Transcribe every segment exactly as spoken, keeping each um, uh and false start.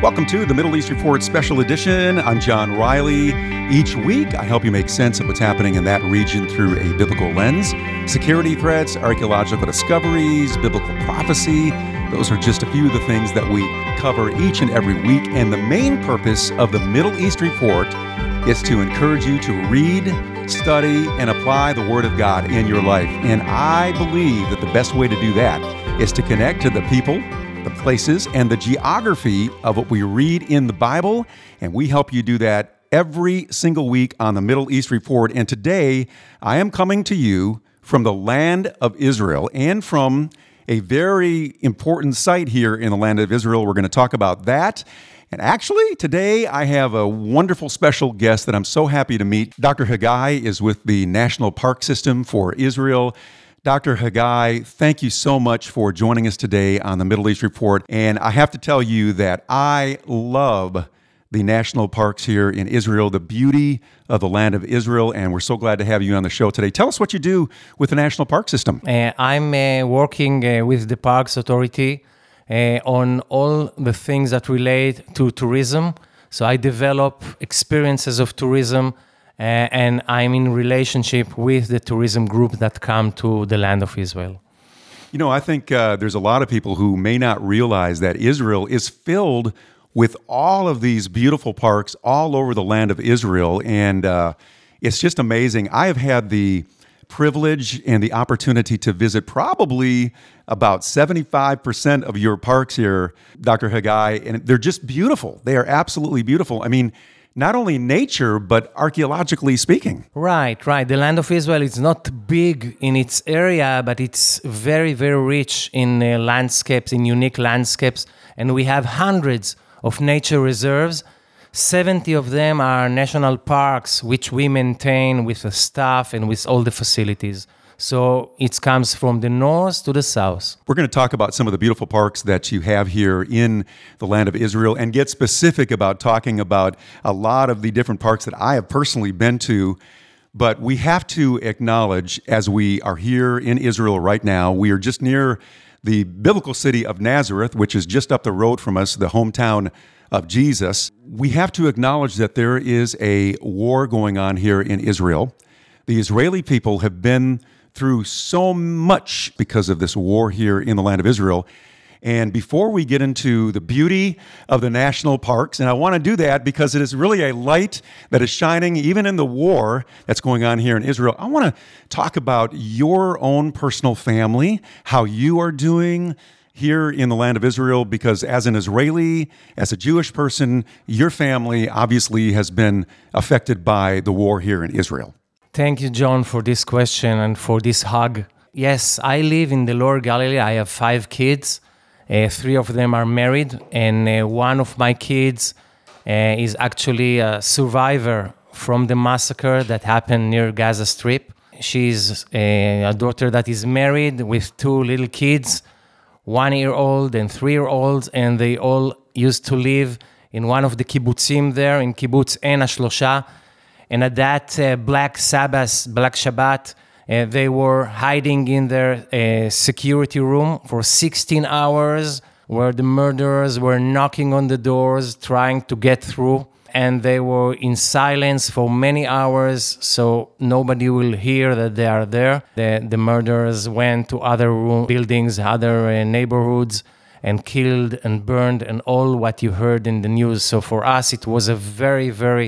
Welcome to the Middle East Report Special Edition. I'm John Riley. Each week, I help you make sense of what's happening in that region through a biblical lens. Security threats, archaeological discoveries, biblical prophecy. Those are just a few of the things that we cover each and every week. And the main purpose of the Middle East Report is to encourage you to read, study, and apply the Word of God in your life. And I believe that the best way to do that is to connect to the people, the places, and the geography of what we read in the Bible, and we help you do that every single week on the Middle East Report. And today, I am coming to you from the land of Israel and from a very important site here in the land of Israel. We're going to talk about that. And actually, today, I have a wonderful special guest that I'm so happy to meet. Doctor Haggai is with the National Park System for Israel. Doctor Haggai, thank you so much for joining us today on the Middle East Report. And I have to tell you that I love the national parks here in Israel, the beauty of the land of Israel, and we're so glad to have you on the show today. Tell us what you do with the National Park System. Uh, I'm uh, working uh, with the Parks Authority uh, on all the things that relate to tourism. So I develop experiences of tourism, Uh, and I'm in relationship with the tourism group that come to the land of Israel. You know, I think uh, there's a lot of people who may not realize that Israel is filled with all of these beautiful parks all over the land of Israel, and uh, it's just amazing. I have had the privilege and the opportunity to visit probably about seventy-five percent of your parks here, Doctor Haggai, and they're just beautiful. They are absolutely beautiful. I mean, not only nature, but archaeologically speaking. Right, right. The land of Israel is not big in its area, but it's very, very rich in uh, landscapes, in unique landscapes. And we have hundreds of nature reserves. seventy of them are national parks, which we maintain with the staff and with all the facilities. So it comes from the north to the south. We're going to talk about some of the beautiful parks that you have here in the land of Israel and get specific about talking about a lot of the different parks that I have personally been to. But we have to acknowledge, as we are here in Israel right now, we are just near the biblical city of Nazareth, which is just up the road from us, the hometown of Jesus. We have to acknowledge that there is a war going on here in Israel. The Israeli people have been through so much because of this war here in the land of Israel. And before we get into the beauty of the national parks, and I want to do that because it is really a light that is shining even in the war that's going on here in Israel. I want to talk about your own personal family, how you are doing here in the land of Israel, because as an Israeli, as a Jewish person, your family obviously has been affected by the war here in Israel. Thank you, John, for this question and for this hug. Yes, I live in the Lower Galilee. I have five kids. Uh, three of them are married, and uh, one of my kids uh, is actually a survivor from the massacre that happened near Gaza Strip. She's a, a daughter that is married with two little kids, one-year-old and three-year-olds, and they all used to live in one of the kibbutzim there, in kibbutz En HaShlosha. And at that uh, Black Sabbath, Black Shabbat, uh, they were hiding in their uh, security room for sixteen hours, where the murderers were knocking on the doors, trying to get through. And they were in silence for many hours, so nobody will hear that they are there. The, the murderers went to other room, buildings, other uh, neighborhoods, and killed and burned, and all what you heard in the news. So for us, it was a very, very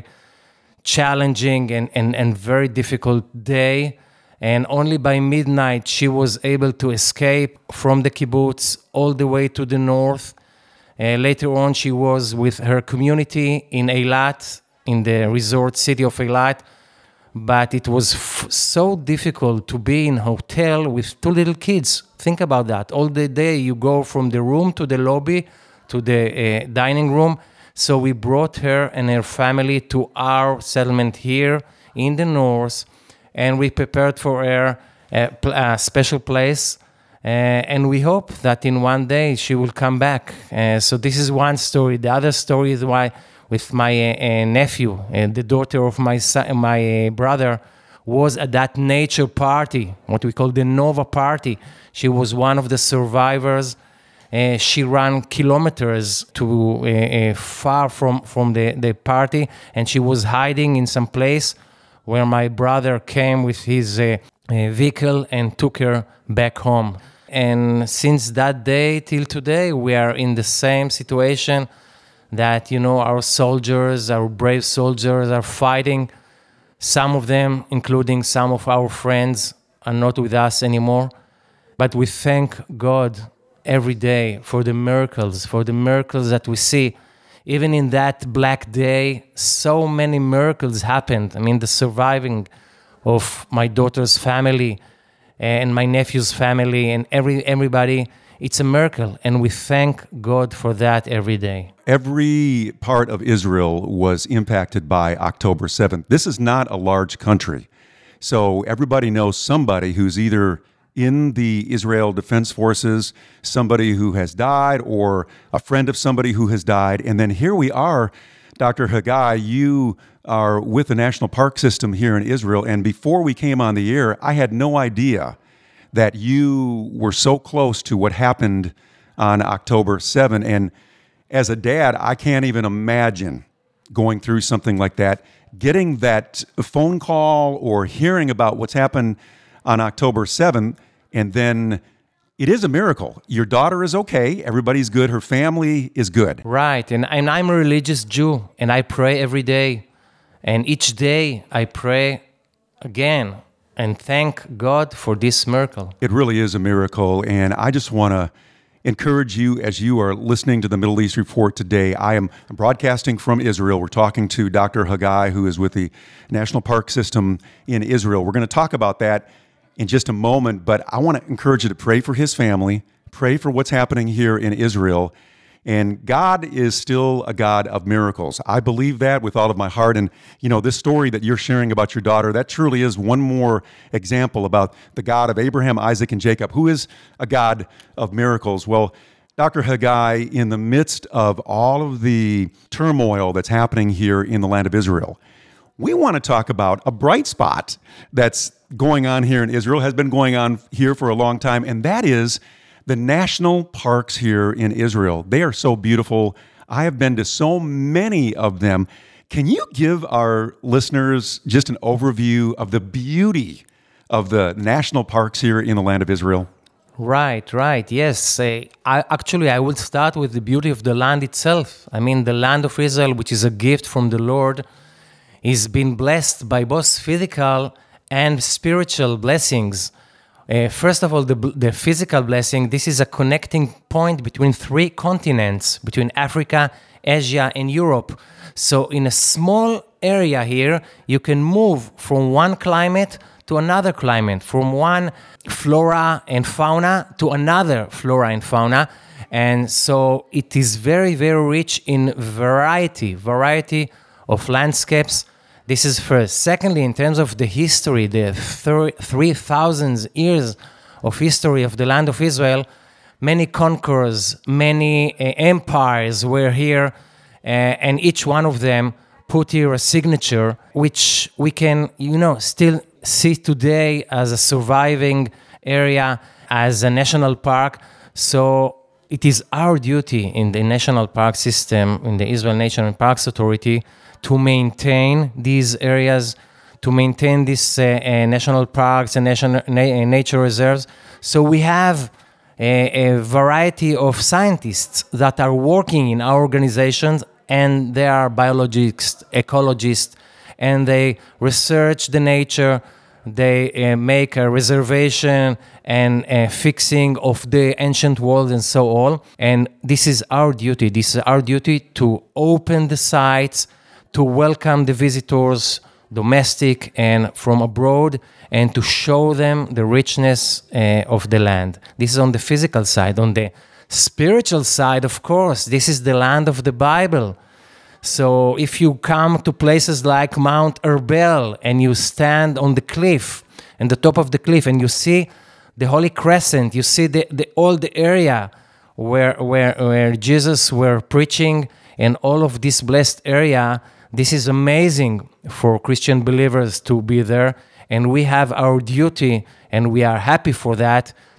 challenging and, and, and very difficult day. And only by midnight, she was able to escape from the kibbutz all the way to the north. Uh, later on, she was with her community in Eilat, in the resort city of Eilat. But it was f- so difficult to be in a hotel with two little kids. Think about that. All the day, you go from the room to the lobby, to the uh, dining room. So we brought her and her family to our settlement here in the north, and we prepared for her a, a special place, uh, and we hope that in one day she will come back. Uh, so this is one story. The other story is why with my uh, uh, nephew, uh, the daughter of my son, my uh, brother, was at that nature party, what we call the Nova party. She was one of the survivors. Uh, she ran kilometers to uh, uh, far from, from the, the party, and she was hiding in some place where my brother came with his uh, uh, vehicle and took her back home. And since that day till today, we are in the same situation that, you know, our soldiers, our brave soldiers are fighting. Some of them, including some of our friends, are not with us anymore. But we thank God every day for the miracles, for the miracles that we see. Even in that black day, so many miracles happened. I mean, the surviving of my daughter's family and my nephew's family and every everybody, it's a miracle. And we thank God for that every day. Every part of Israel was impacted by October seventh. This is not a large country. So everybody knows somebody who's either in the Israel Defense Forces, somebody who has died, or a friend of somebody who has died. And then here we are, Doctor Haggai, you are with the National Park System here in Israel. And before we came on the air, I had no idea that you were so close to what happened on October seventh. And as a dad, I can't even imagine going through something like that, getting that phone call or hearing about what's happened on October seventh, and then it is a miracle. Your daughter is okay. Everybody's good. Her family is good. Right. And, and I'm a religious Jew, and I pray every day. And each day I pray again and thank God for this miracle. It really is a miracle. And I just want to encourage you as you are listening to the Middle East Report today. I am I'm broadcasting from Israel. We're talking to Doctor Haggai, who is with the National Park System in Israel. We're going to talk about that in just a moment, but I want to encourage you to pray for his family, pray for what's happening here in Israel. And God is still a God of miracles. I believe that with all of my heart. And, you know, this story that you're sharing about your daughter, that truly is one more example about the God of Abraham, Isaac, and Jacob, who is a God of miracles. Well, Doctor Haggai, in the midst of all of the turmoil that's happening here in the land of Israel, we want to talk about a bright spot that's going on here in Israel, has been going on here for a long time, and that is the national parks here in Israel. They are so beautiful. I have been to so many of them. Can you give our listeners just an overview of the beauty of the national parks here in the land of Israel? Right, right. Yes. Uh, I, actually, I will start with the beauty of the land itself. I mean, the land of Israel, which is a gift from the Lord, is been blessed by both physical and spiritual blessings. Uh, first of all, the, the physical blessing, this is a connecting point between three continents, between Africa, Asia, and Europe. So in a small area here, you can move from one climate to another climate, from one flora and fauna to another flora and fauna. And so it is very, very rich in variety, variety of landscapes. This is first. Secondly, in terms of the history, the three thousand years of history of the land of Israel, many conquerors, many uh, empires were here, uh, and each one of them put here a signature, which we can, you know, still see today as a surviving area, as a national park. So it is our duty in the national park system, in the Israel National Parks Authority, to maintain these areas, to maintain these uh, uh, national parks and national na- nature reserves. So we have a, a variety of scientists that are working in our organizations, and they are biologists, ecologists, and they research the nature, they uh, make a reservation and a fixing of the ancient walls and so on. And this is our duty. This is our duty to open the sites, to welcome the visitors, domestic and from abroad, and to show them the richness uh, of the land. This is on the physical side. On the spiritual side, of course, this is the land of the Bible. So if you come to places like Mount Arbel and you stand on the cliff, on the top of the cliff, and you see the Holy Crescent, you see the, the all the area where, where, where Jesus were preaching, and all of this blessed area. This is amazing for Christian believers to be there, and we have our duty, and we are happy for that,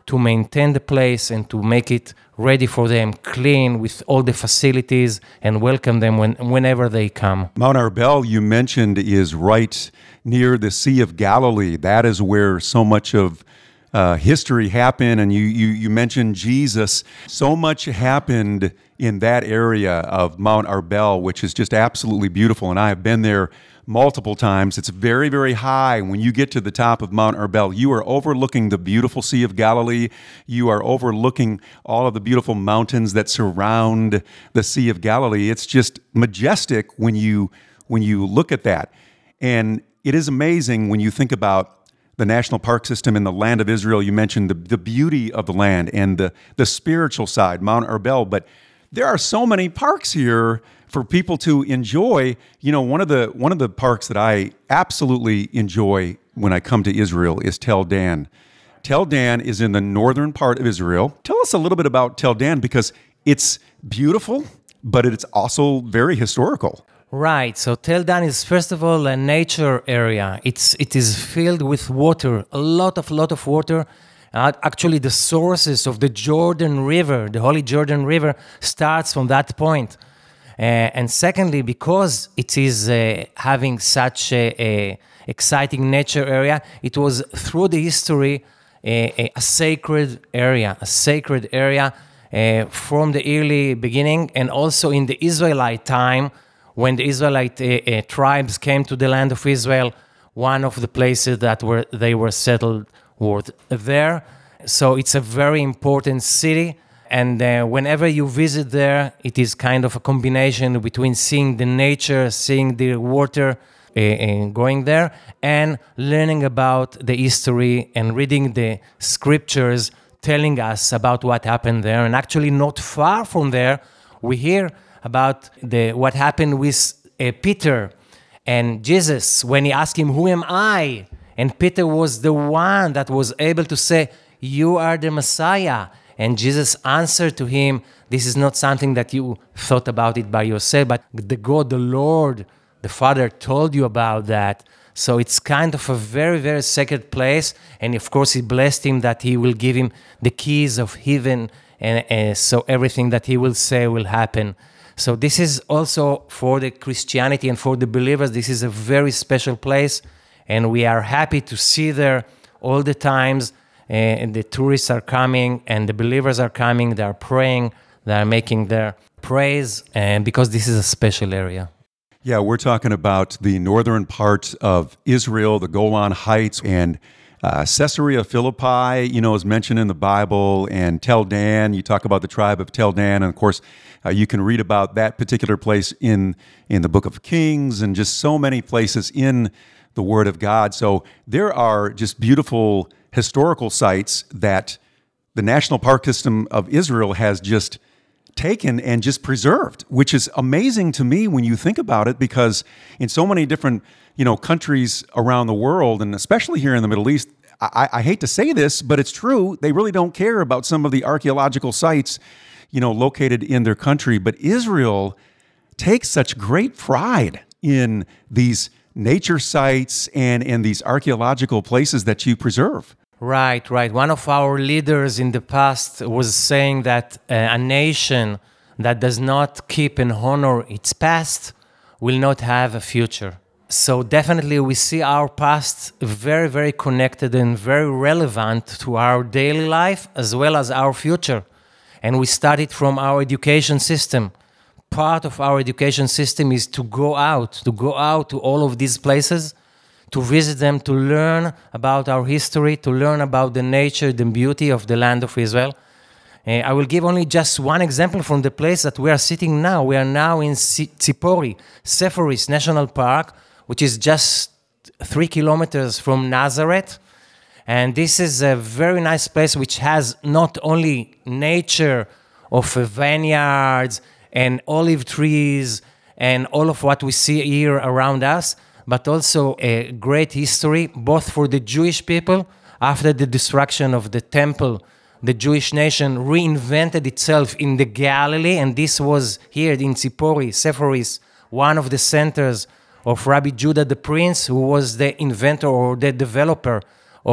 to maintain the place and to make it ready for them, clean with all the facilities, and welcome them when, whenever they come. Mount Arbel, you mentioned, is right near the Sea of Galilee. That is where so much of uh, history happened, and you, you, you mentioned Jesus. So much happened in that area of Mount Arbel, which is just absolutely beautiful, and I have been there multiple times. It's very, very high. When you get to the top of Mount Arbel, you are overlooking the beautiful Sea of Galilee. You are overlooking all of the beautiful mountains that surround the Sea of Galilee. It's just majestic when you when you look at that. And it is amazing when you think about the national park system in the land of Israel. You mentioned the, the beauty of the land and the, the spiritual side, Mount Arbel, but there are so many parks here for people to enjoy. You know, one of the one of the parks that I absolutely enjoy when I come to Israel is Tel Dan. Tel Dan is in the northern part of Israel. Tell us a little bit about Tel Dan, because it's beautiful, but it's also very historical. Right. So Tel Dan is, first of all, a nature area. It's it is filled with water, a lot of lot of water. Uh, actually, the sources of the Jordan River, the Holy Jordan River, starts from that point. Uh, and secondly, because it is uh, having such a, a exciting nature area, it was through the history a, a sacred area, a sacred area uh, from the early beginning, and also in the Israelite time, when the Israelite uh, uh, tribes came to the land of Israel, one of the places that were they were settled was there. So it's a very important city. And uh, whenever you visit there, it is kind of a combination between seeing the nature, seeing the water, uh, and going there, and learning about the history and reading the scriptures telling us about what happened there. And actually not far from there, we hear about the what happened with uh, Peter and Jesus when he asked him, "Who am I?" And Peter was the one that was able to say, "You are the Messiah." And Jesus answered to him, "This is not something that you thought about it by yourself, but the God, the Lord, the Father told you about that." So it's kind of a very, very sacred place. And of course, he blessed him that he will give him the keys of heaven. And uh, so everything that he will say will happen. So this is also for the Christianity and for the believers, this is a very special place. And we are happy to see there all the times. And the tourists are coming and the believers are coming, they are praying, they are making their praise, and because this is a special area. Yeah, we're talking about the northern part of Israel, the Golan Heights, and uh, Caesarea Philippi, you know, is mentioned in the Bible, and Tel Dan, you talk about the tribe of Tel Dan, and of course, uh, you can read about that particular place in, in the book of Kings, and just so many places in the Word of God. So there are just beautiful historical sites that the National Park System of Israel has just taken and just preserved, which is amazing to me when you think about it, because in so many different, you know, countries around the world, and especially here in the Middle East, I, I hate to say this, but it's true, they really don't care about some of the archaeological sites, you know, located in their country. But Israel takes such great pride in these nature sites and in these archaeological places that you preserve. Right, right. One of our leaders in the past was saying that uh, a nation that does not keep and honor its past will not have a future. So definitely we see our past very, very connected and very relevant to our daily life as well as our future. And we studied from our education system. Part of our education system is to go out, to go out to all of these places, to visit them, to learn about our history, to learn about the nature, the beauty of the land of Israel. Uh, I will give only just one example from the place that we are sitting now. We are now in Tzipori, Sepphoris National Park, which is just three kilometers from Nazareth. And this is a very nice place which has not only nature of vineyards and olive trees and all of what we see here around us, but also a great history, both for the Jewish people. After the destruction of the temple, the Jewish nation reinvented itself in the Galilee, and this was here in Tzipori, Sepphoris, one of the centers of Rabbi Judah the Prince, who was the inventor or the developer of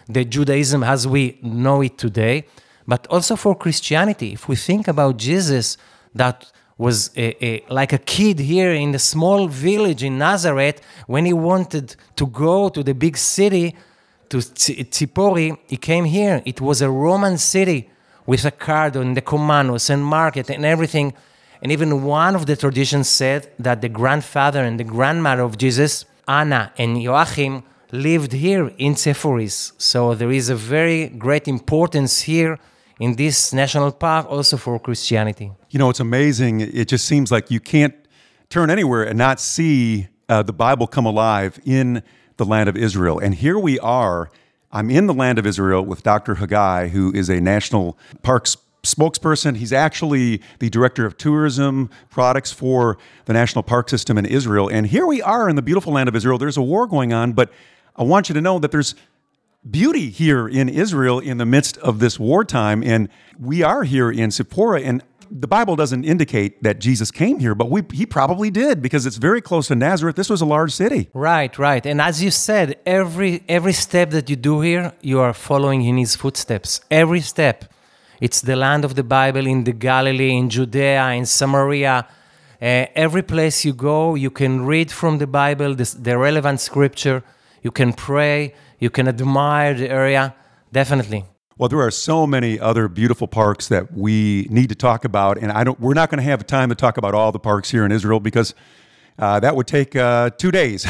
the Judaism as we know it today, but also for Christianity. If we think about Jesus, that was a, a, like a kid here in the small village in Nazareth, when he wanted to go to the big city, to Tzipori, he came here. It was a Roman city with a cardon, the commandos and market and everything. And even one of the traditions said that the grandfather and the grandmother of Jesus, Anna and Joachim, lived here in Sepphoris. So there is a very great importance here in this national park also for Christianity. You know, it's amazing. It just seems like you can't turn anywhere and not see uh, the Bible come alive in the land of Israel. And here we are. I'm in the land of Israel with Doctor Haggai, who is a national parks spokesperson. He's actually the director of tourism products for the national park system in Israel. And here we are in the beautiful land of Israel. There's a war going on, but I want you to know that there's beauty here in Israel in the midst of this wartime. And we are here in Sephora, and the Bible doesn't indicate that Jesus came here, but we, he probably did, because it's very close to Nazareth. This was a large city. Right, right. And as you said, every every step that you do here, you are following in his footsteps. Every step. It's the land of the Bible in the Galilee, in Judea, in Samaria. Uh, every place you go, you can read from the Bible, the, the relevant scripture. You can pray. You can admire the area. Definitely. Well, there are so many other beautiful parks that we need to talk about, and I don't. We're not going to have time to talk about all the parks here in Israel, because uh, that would take uh, two days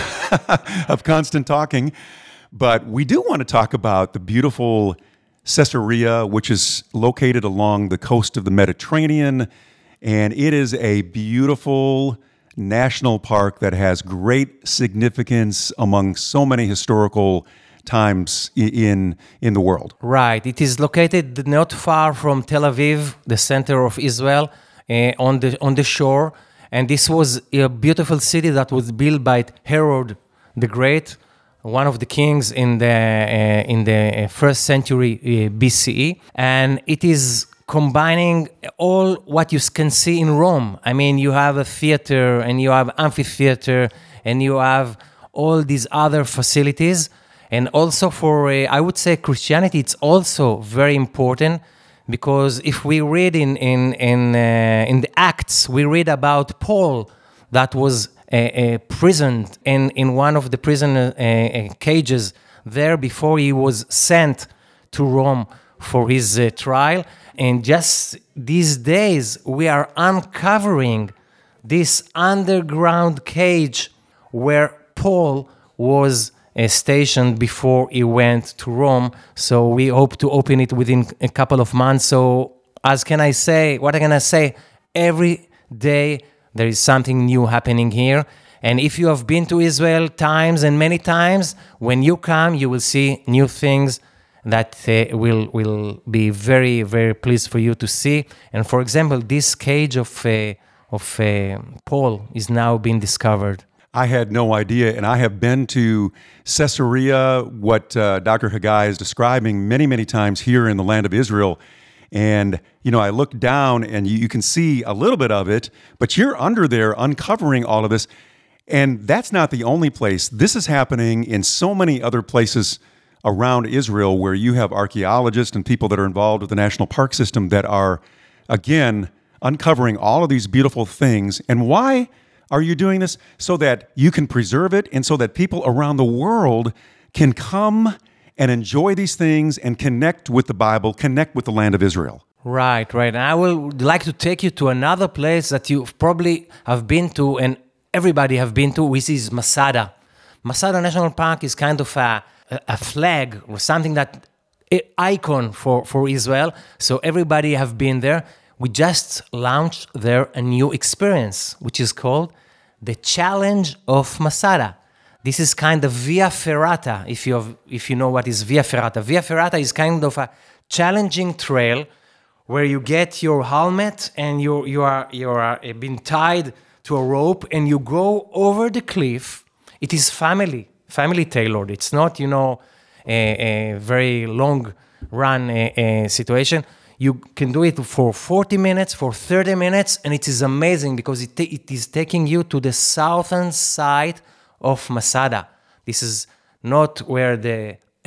of constant talking. But we do want to talk about the beautiful Caesarea, which is located along the coast of the Mediterranean, and it is a beautiful national park that has great significance among so many historical times in in the world. Right. It is located not far from Tel Aviv, the center of Israel, uh, on the on the shore. And this was a beautiful city that was built by Herod the Great, one of the kings in the uh, in the first century uh, B C E. And it is combining all what you can see in Rome. I mean, you have a theater, and you have amphitheater, and you have all these other facilities. And also for, uh, I would say, Christianity, it's also very important, because if we read in in in, uh, in the Acts, we read about Paul that was uh, uh, prisoned in, in one of the prison uh, uh, cages there before he was sent to Rome for his uh, trial. And just these days, we are uncovering this underground cage where Paul was Uh, stationed before he went to Rome. So we hope to open it within a couple of months. So as can I say, what can I say? Every day there is something new happening here. And if you have been to Israel times and many times, when you come, you will see new things that uh, will will be very, very pleased for you to see. And for example, this cage of, uh, of uh, Paul is now being discovered. I had no idea, and I have been to Caesarea, what uh, Doctor Haggai is describing many, many times here in the land of Israel. And, you know, I look down, and you, you can see a little bit of it, but you're under there uncovering all of this. And that's not the only place. This is happening in so many other places around Israel, where you have archaeologists and people that are involved with the national park system that are, again, uncovering all of these beautiful things. And why are you doing this? So that you can preserve it, and so that people around the world can come and enjoy these things and connect with the Bible, connect with the land of Israel. Right, right. And I would like to take you to another place that you probably have been to, and everybody have been to, which is Masada. Masada National Park is kind of a, a flag, or something that an icon for, for Israel. So everybody have been there. We just launched there a new experience, which is called the Challenge of Masada. This is kind of Via Ferrata, if you have, if you know what is Via Ferrata. Via Ferrata is kind of a challenging trail where you get your helmet and you you are you are being tied to a rope, and you go over the cliff. It is family family tailored. It's not, you know, a, a very long run a, a situation. You can do it for forty minutes, for thirty minutes, and it is amazing, because it, ta- it is taking you to the southern side of Masada. This is not where the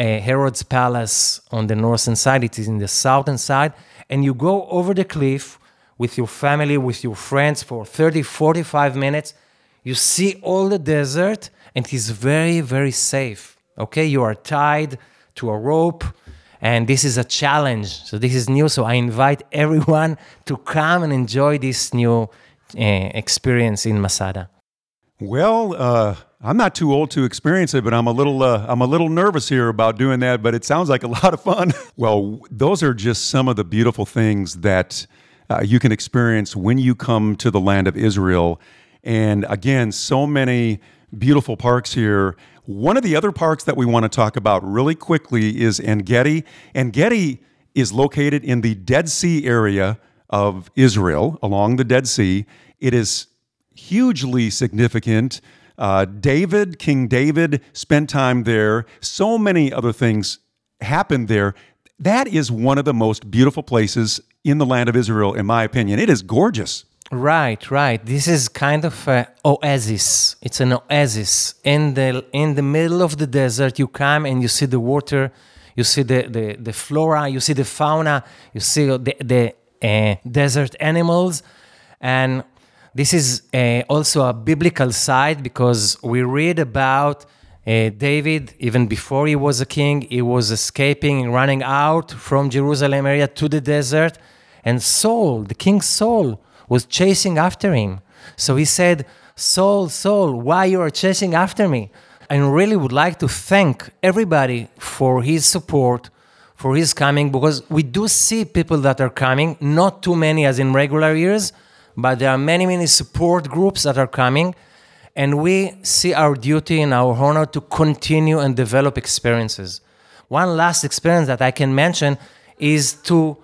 uh, Herod's palace on the northern side. It is in the southern side. And you go over the cliff with your family, with your friends for thirty, forty-five minutes. You see all the desert, and it is very, very safe. Okay, you are tied to a rope, and this is a challenge. So this is new. So I invite everyone to come and enjoy this new uh, experience in Masada. Well, uh, I'm not too old to experience it, but I'm a little uh, I'm a little nervous here about doing that. But it sounds like a lot of fun. Well, those are just some of the beautiful things that uh, you can experience when you come to the land of Israel. And again, so many beautiful parks here. One of the other parks that we want to talk about really quickly is En Gedi. En Gedi is located in the Dead Sea area of Israel, along the Dead Sea. It is hugely significant. Uh, David, King David, spent time there. So many other things happened there. That is one of the most beautiful places in the land of Israel, in my opinion. It is gorgeous. Right, right. This is kind of an oasis. It's an oasis in the in the middle of the desert. You come and you see the water, you see the the, the flora, you see the fauna, you see the the uh, desert animals, and this is uh, also a biblical side because we read about uh, David even before he was a king. He was escaping and running out from Jerusalem area to the desert, and Saul, the king Saul, was chasing after him. So he said, Saul, Saul, why you are chasing after me? I really would like to thank everybody for his support, for his coming, because we do see people that are coming, not too many as in regular years, but there are many, many support groups that are coming, and we see our duty and our honor to continue and develop experiences. One last experience that I can mention is to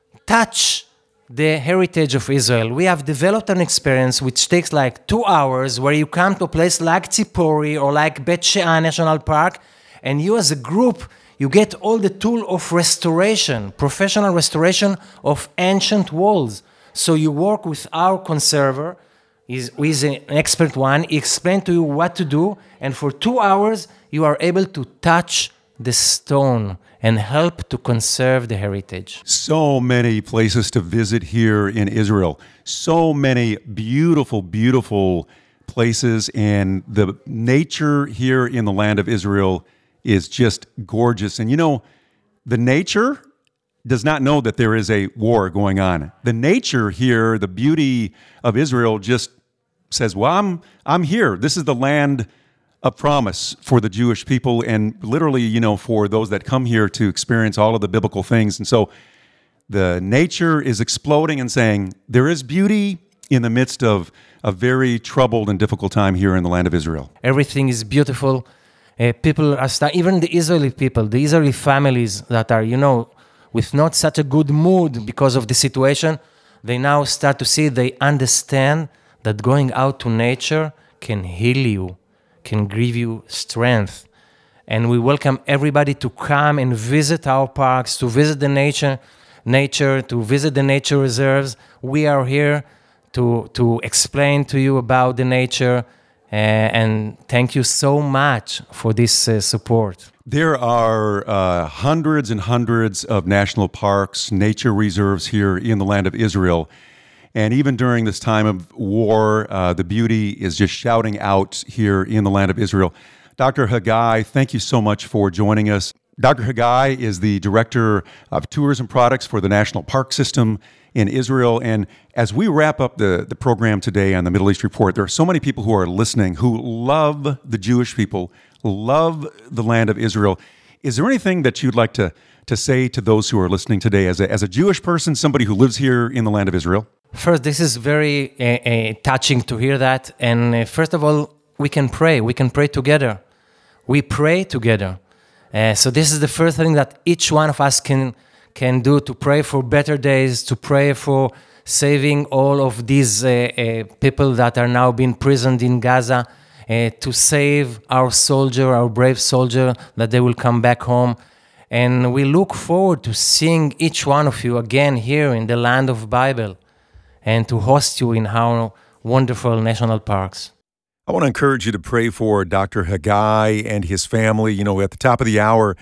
touch the heritage of Israel. We have developed an experience which takes like two hours where you come to a place like Tzipori or like Bet She'an National Park, and you as a group, you get all the tool of restoration, professional restoration of ancient walls. So you work with our conservator, he's, he's an expert one, he explains to you what to do, and for two hours you are able to touch the stone and help to conserve the heritage. So many places to visit here in Israel. So many beautiful, beautiful places. And the nature here in the land of Israel is just gorgeous. And you know, the nature does not know that there is a war going on. The nature here, the beauty of Israel just says, well, I'm, I'm here. This is the land a promise for the Jewish people and literally, you know, for those that come here to experience all of the biblical things. And so the nature is exploding and saying there is beauty in the midst of a very troubled and difficult time here in the land of Israel. Everything is beautiful. Uh, people are start, even the Israeli people, the Israeli families that are, you know, with not such a good mood because of the situation, they now start to see, they understand that going out to nature can heal you, can give you strength. And we welcome everybody to come and visit our parks, to visit the nature, nature, to visit the nature reserves. We are here to, to explain to you about the nature, uh, and thank you so much for this uh, support. There are uh, hundreds and hundreds of national parks, nature reserves here in the land of Israel. And even during this time of war, uh, the beauty is just shouting out here in the land of Israel. Doctor Haggai, thank you so much for joining us. Doctor Haggai is the Director of Tourism Products for the National Park System in Israel. And as we wrap up the, the program today on the Middle East Report, there are so many people who are listening who love the Jewish people, love the land of Israel. Is there anything that you'd like to, to say to those who are listening today as a, as a Jewish person, somebody who lives here in the land of Israel? First, this is very uh, uh, touching to hear that. And uh, first of all, we can pray. We can pray together. We pray together. Uh, so this is the first thing that each one of us can can do, to pray for better days, to pray for saving all of these uh, uh, people that are now being imprisoned in Gaza, uh, to save our soldier, our brave soldier, that they will come back home. And we look forward to seeing each one of you again here in the land of Bible, and to host you in our wonderful national parks. I want to encourage you to pray for Doctor Haggai and his family. You know, at the top of the hour,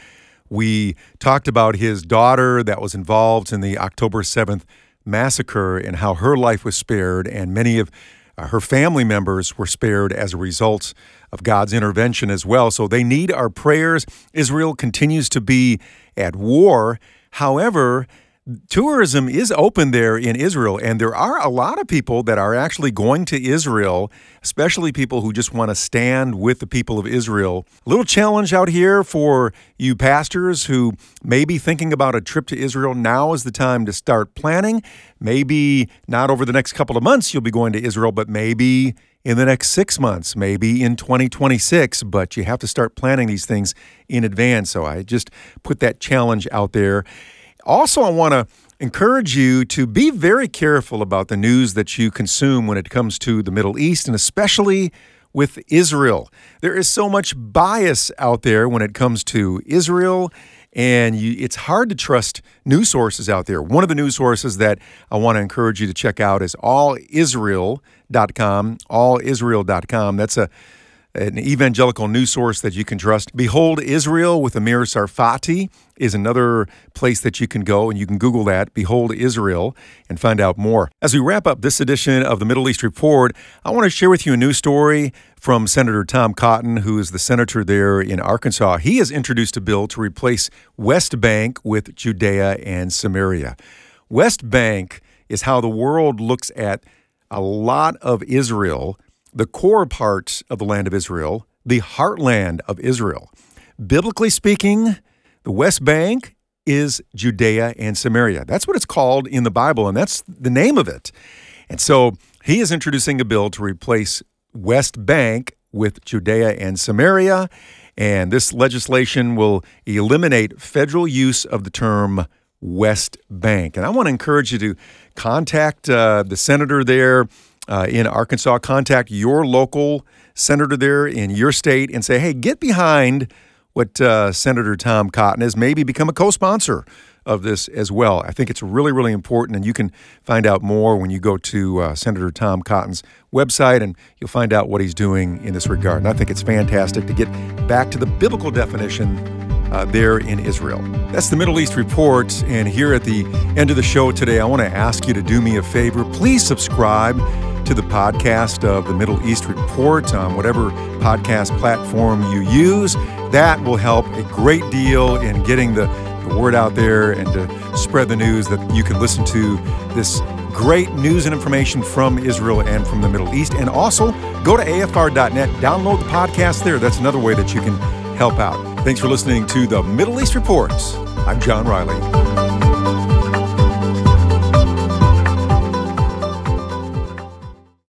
We talked about his daughter that was involved in the October seventh massacre and how her life was spared, and many of uh, her family members were spared as a result of God's intervention as well. So they need our prayers. Israel continues to be at war. However, tourism is open there in Israel, and there are a lot of people that are actually going to Israel, especially people who just want to stand with the people of Israel. A little challenge out here for you pastors who may be thinking about a trip to Israel. Now is the time to start planning. Maybe not over the next couple of months you'll be going to Israel, but maybe in the next six months, maybe in twenty twenty-six, but you have to start planning these things in advance. So I just put that challenge out there. Also, I want to encourage you to be very careful about the news that you consume when it comes to the Middle East, and especially with Israel. There is so much bias out there when it comes to Israel, and you, it's hard to trust news sources out there. One of the news sources that I want to encourage you to check out is all israel dot com, all israel dot com. That's a an evangelical news source that you can trust. Behold Israel with Amir Tsarfati is another place that you can go, and you can Google that, Behold Israel, and find out more. As we wrap up this edition of the Middle East Report, I want to share with you a news story from Senator Tom Cotton, who is the senator there in Arkansas. He has introduced a bill to replace West Bank with Judea and Samaria. West Bank is how the world looks at a lot of Israel, the core parts of the land of Israel, the heartland of Israel. Biblically speaking, the West Bank is Judea and Samaria. That's what it's called in the Bible, and that's the name of it. And so he is introducing a bill to replace West Bank with Judea and Samaria, and this legislation will eliminate federal use of the term West Bank. And I want to encourage you to contact uh, the senator there Uh, in Arkansas, contact your local senator there in your state and say, hey, get behind what uh, Senator Tom Cotton is. Maybe become a co-sponsor of this as well. I think it's really, really important, and you can find out more when you go to uh, Senator Tom Cotton's website, and you'll find out what he's doing in this regard. And I think it's fantastic to get back to the biblical definition uh, there in Israel. That's the Middle East Report, and here at the end of the show today, I want to ask you to do me a favor. Please subscribe to the podcast of the Middle East Report on whatever podcast platform you use. That will help a great deal in getting the, the word out there and to spread the news that you can listen to this great news and information from Israel and from the Middle East. And also, go to A F R dot net, download the podcast there. That's another way that you can help out. Thanks for listening to the Middle East Report. I'm John Riley.